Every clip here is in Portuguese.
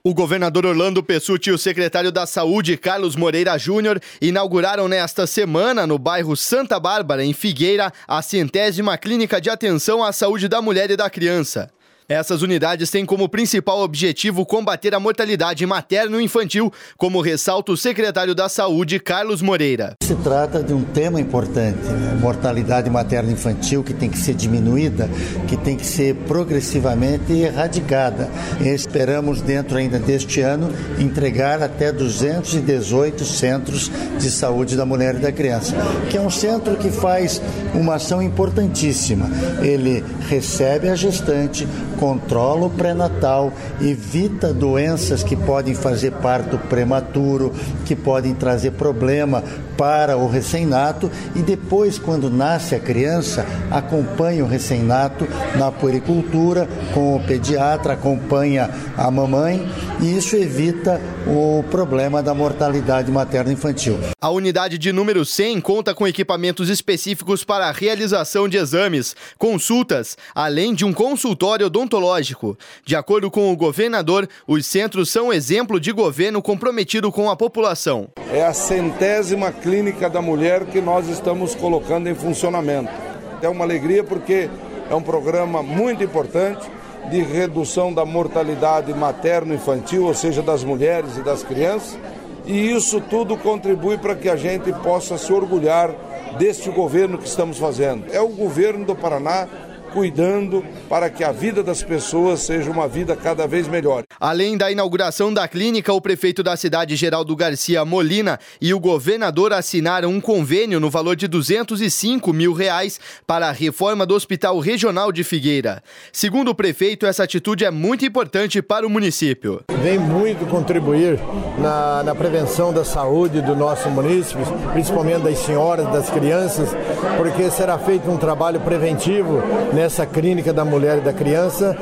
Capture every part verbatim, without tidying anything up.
O governador Orlando Pessutti e o secretário da Saúde, Carlos Moreira Júnior, inauguraram nesta semana, no bairro Santa Bárbara, em Figueira, a centésima clínica de atenção à saúde da mulher e da criança. Essas unidades têm como principal objetivo combater a mortalidade materno-infantil, como ressalta o secretário da Saúde, Carlos Moreira. Se trata de um tema importante, né? Mortalidade materno-infantil que tem que ser diminuída, que tem que ser progressivamente erradicada. E esperamos, dentro ainda deste ano, entregar até duzentos e dezoito centros de saúde da mulher e da criança, que é um centro que faz uma ação importantíssima. Ele recebe a gestante, controla o pré-natal, evita doenças que podem fazer parto prematuro, que podem trazer problema para o recém-nato e depois, quando nasce a criança, acompanha o recém-nato na puericultura com o pediatra, acompanha a mamãe e isso evita o problema da mortalidade materno-infantil. A unidade de número cem conta com equipamentos específicos para a realização de exames, consultas, além de um consultório odontológico. De acordo com o governador, os centros são exemplo de governo comprometido com a população. É a centésima clínica da mulher que nós estamos colocando em funcionamento. É uma alegria porque é um programa muito importante de redução da mortalidade materno-infantil, ou seja, das mulheres e das crianças, e isso tudo contribui para que a gente possa se orgulhar deste governo que estamos fazendo. É o governo do Paraná cuidando para que a vida das pessoas seja uma vida cada vez melhor. Além da inauguração da clínica, o prefeito da cidade, Geraldo Garcia Molina, e o governador assinaram um convênio no valor de duzentos e cinco mil reais para a reforma do Hospital Regional de Figueira. Segundo o prefeito, essa atitude é muito importante para o município. Vem muito contribuir na, na prevenção da saúde do nosso município, principalmente das senhoras, das crianças, porque será feito um trabalho preventivo, né, essa clínica da mulher e da criança,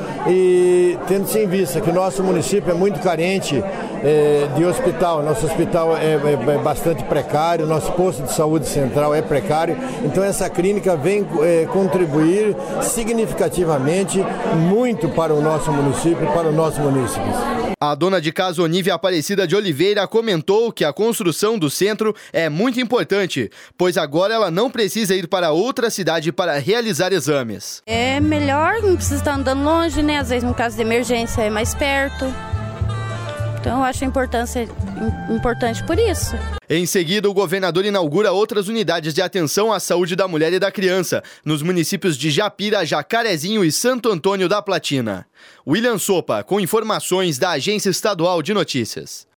e tendo-se em vista que o nosso município é muito carente é, de hospital, nosso hospital é, é, é bastante precário, nosso posto de saúde central é precário, então essa clínica vem é, contribuir significativamente muito para o nosso município e para o nosso município. A dona de casa, Onívia Aparecida de Oliveira, comentou que a construção do centro é muito importante, pois agora ela não precisa ir para outra cidade para realizar exames. É melhor, não precisa estar andando longe, né? Às vezes, no caso de emergência, é mais perto. Então, eu acho a importância importante por isso. Em seguida, o governador inaugura outras unidades de atenção à saúde da mulher e da criança, nos municípios de Japira, Jacarezinho e Santo Antônio da Platina. William Sopa, com informações da Agência Estadual de Notícias.